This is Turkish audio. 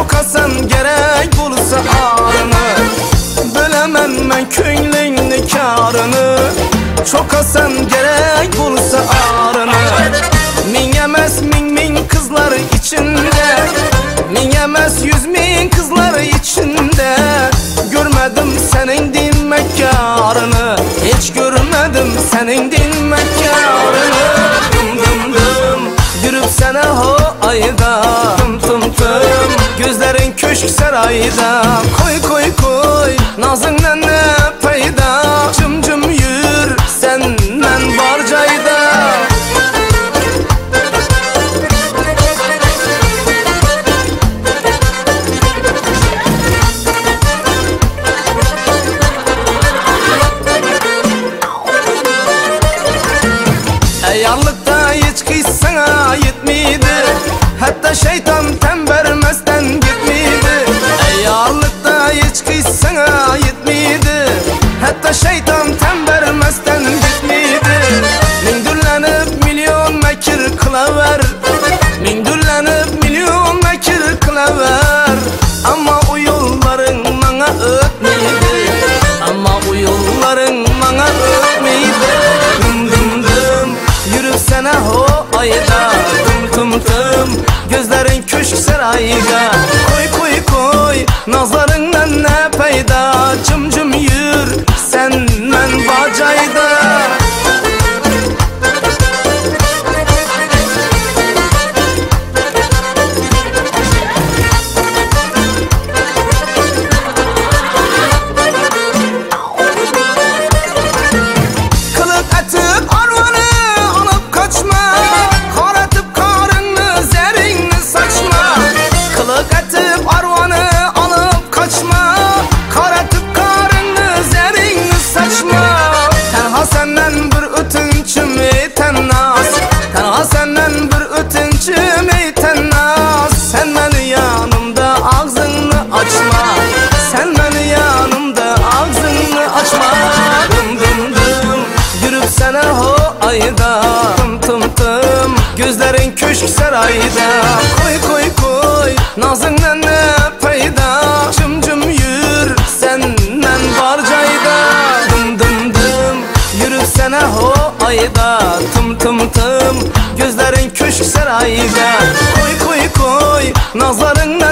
çok asan gerek bulsa ağrını. Bölemem ben könglinni karını. Çok asan gerek bulsa ağrını. Min emes min kızlar içinde, min emes 100.000 kızlar içinde. Görmedim senin dinmek yarını, hiç görmedim senin dinmek yarını. Dım dım dım yürüp sana ho ayda, tım tım tım gözlerin köşk sarayda. Koy koy koy nazından ne payda, cım cım yürü senden barcayda. Yarlıkta hiç kız sana yetmiydi, hatta şeytan tem vermezden gitmiydi. Yarlıkta hiç kız sana yetmiydi, hatta şeytan tem vermezden gitmiydi. Min dürlenip milyon mekir kılaver, min dürlenip milyon mekir kılaver. Ama o yolların bana ötmeydi, ama o yolların bana ötmeydi. Yürüp sana ho ayda, tım tım tım gözlerin köşk sarayda. Koy koy koy nazarından ne payda, cım cım yürü senden bacayda. Ayda tım tım tım gözlerin köşk sarayda. Koy koy koy nazından ne payda, cım cım yürü senden barcayda. Dım dım dım yürü sana ho ayda, tım tım tım gözlerin köşk sarayda. Koy koy koy nazarından